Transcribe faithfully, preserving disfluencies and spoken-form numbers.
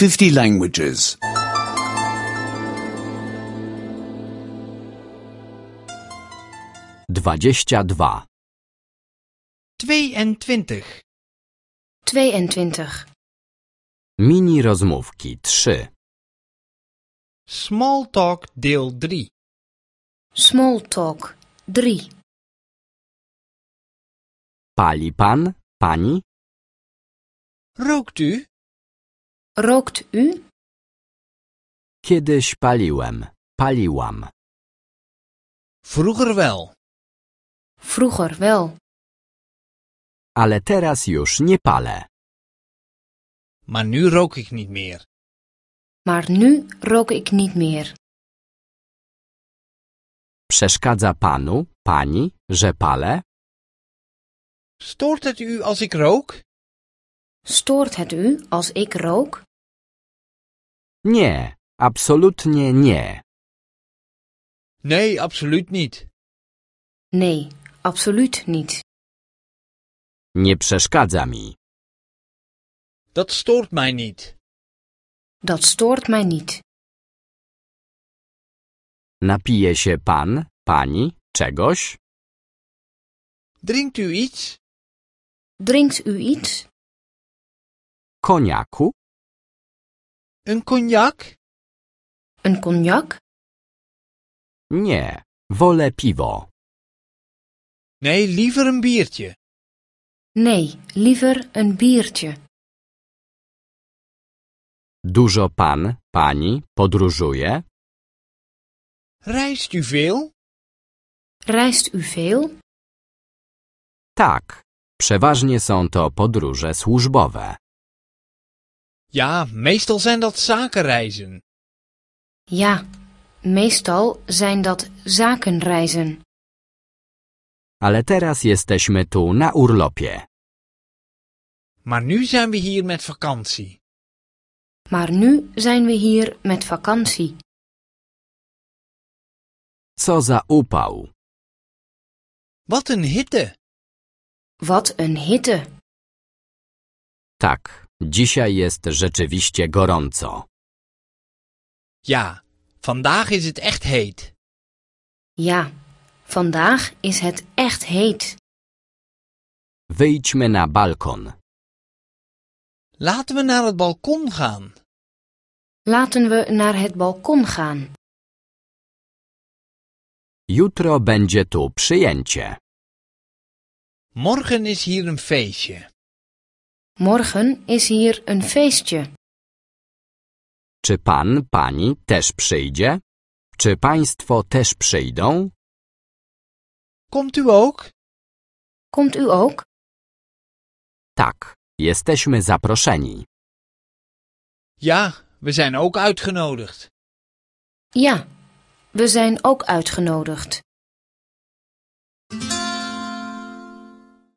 fifty languages. Dwadzieścia dwa. Tweeëntwintig. Tweeëntwintig. Mini rozmówki trzy. Small talk deel drie. Small talk drie. Pali pan, pani? Rookt u? Rookt u? Kiedyś paliłem, paliłam. Vroeger wel. Vroeger wel. Ale teraz już nie palę. Maar nu rook ik niet meer. Maar nu rook ik niet meer. Przeszkadza panu, pani, że palę? Stoort het u als ik rook? Stoort het u als ik rook? Nie, absolutnie nie. Nee, absoluut niet. Nee, absoluut niet. Nie przeszkadza mi. Dat stoort mij niet. Dat stoort mij niet. Napije się pan, pani, czegoś? Drinkt u iets? Drinkt u iets? Koniaku? Een cognac? Een cognac? Nie, wolę piwo. Nee, liever een biertje. Nee, liever een biertje. Dużo pan, pani podróżuje? Reist u veel? Reist u veel? Tak, przeważnie są to podróże służbowe. Ja, meestal zijn dat zakenreizen. Ja, meestal zijn dat zakenreizen. Ale teraz jesteśmy tu na urlopie. Maar nu zijn we hier met vakantie. Maar nu zijn we hier met vakantie. Co za upał. Wat een hitte. Wat een hitte. Tak, dzisiaj jest rzeczywiście gorąco. Ja, vandaag is het echt heet. Ja, vandaag is het echt heet. Wyjdźmy na balkon. Laten we naar het balkon gaan. Laten we naar het balkon gaan. Jutro będzie tu przyjęcie. Morgen is hier een feestje. Morgen is hier een feestje. Czy pan, pani też przyjdzie? Czy państwo też przyjdą? Komt u ook? Komt u ook? Tak, jesteśmy zaproszeni. Ja, we zijn ook uitgenodigd. Ja, we zijn ook uitgenodigd.